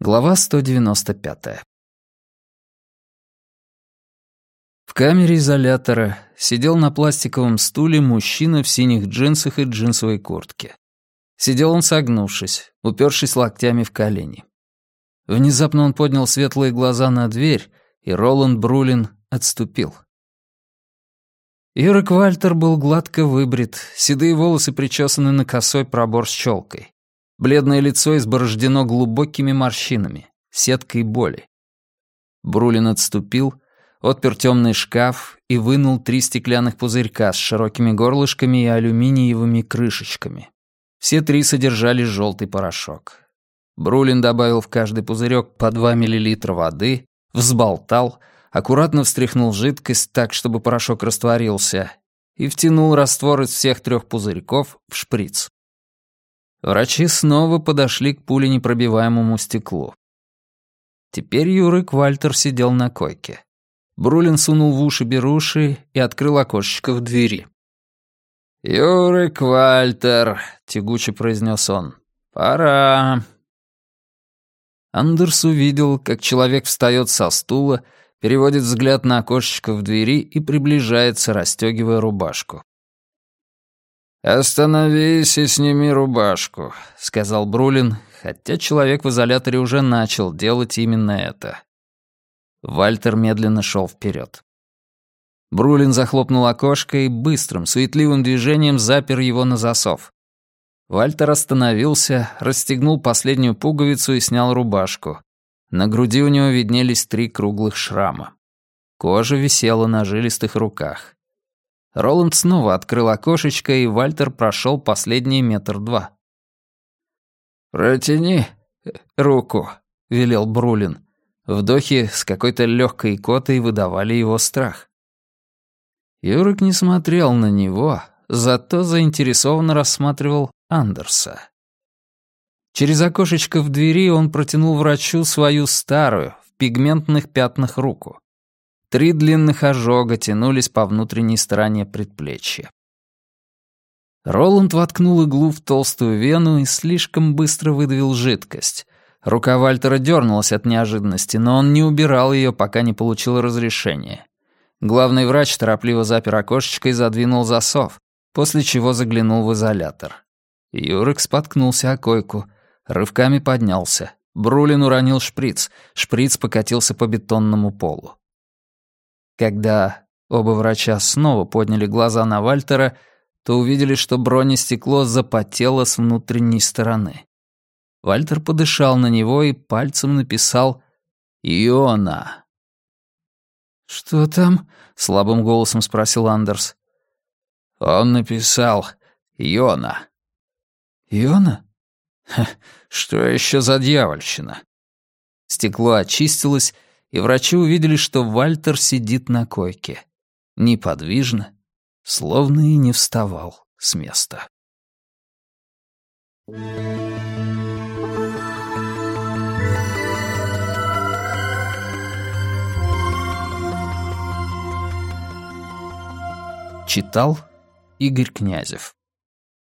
Глава 195. В камере изолятора сидел на пластиковом стуле мужчина в синих джинсах и джинсовой куртке. Сидел он согнувшись, упершись локтями в колени. Внезапно он поднял светлые глаза на дверь, и Роланд Брулин отступил. Юрик Вальтер был гладко выбрит, седые волосы причесаны на косой пробор с челкой. Бледное лицо изборождено глубокими морщинами, сеткой боли. Брулин отступил, отпер темный шкаф и вынул 3 стеклянных пузырька с широкими горлышками и алюминиевыми крышечками. Все 3 содержали желтый порошок. Брулин добавил в каждый пузырек по 2 мл воды, взболтал, аккуратно встряхнул жидкость так, чтобы порошок растворился, и втянул раствор из всех 3 пузырьков в шприц. Врачи снова подошли к пуленепробиваемому стеклу. Теперь Юрик Вальтер сидел на койке. Брулин сунул в уши беруши и открыл окошечко в двери. «Юрик Вальтер», — тягуче произнес он, — «пора». Андерс увидел, как человек встает со стула, переводит взгляд на окошечко в двери и приближается, расстегивая рубашку. «Остановись и сними рубашку», — сказал Брулин, хотя человек в изоляторе уже начал делать именно это. Вальтер медленно шел вперед. Брулин захлопнул окошко и быстрым, суетливым движением запер его на засов. Вальтер остановился, расстегнул последнюю пуговицу и снял рубашку. На груди у него виднелись 3 круглых шрама. Кожа висела на жилистых руках. Роланд снова открыл окошечко, и Вальтер прошел последний 1-2 метра. «Протяни руку», — велел Брулин. Вдохи с какой-то легкой икотой выдавали его страх. Юрик не смотрел на него, зато заинтересованно рассматривал Андерса. Через окошечко в двери он протянул врачу свою старую, в пигментных пятнах руку. 3 длинных ожога тянулись по внутренней стороне предплечья. Роланд воткнул иглу в толстую вену и слишком быстро выдавил жидкость. Рука Вальтера дернулась от неожиданности, но он не убирал ее, пока не получил разрешения. Главный врач торопливо запер окошечко и задвинул засов, после чего заглянул в изолятор. Юрик споткнулся о койку, рывками поднялся. Брулин уронил шприц, шприц покатился по бетонному полу. Когда оба врача снова подняли глаза на Вальтера, то увидели, что бронестекло запотело с внутренней стороны. Вальтер подышал на него и пальцем написал «Иона». «Что там?» — слабым голосом спросил Андерс. «Он написал «Иона». «Иона?» Что еще за дьявольщина?» Стекло очистилось, и врачи увидели, что Вальтер сидит на койке. Неподвижно, словно и не вставал с места. Читал Игорь Князев.